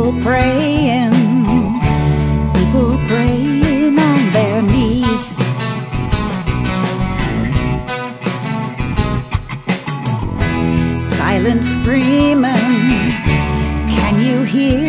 people praying on their knees. Silent screaming, can you hear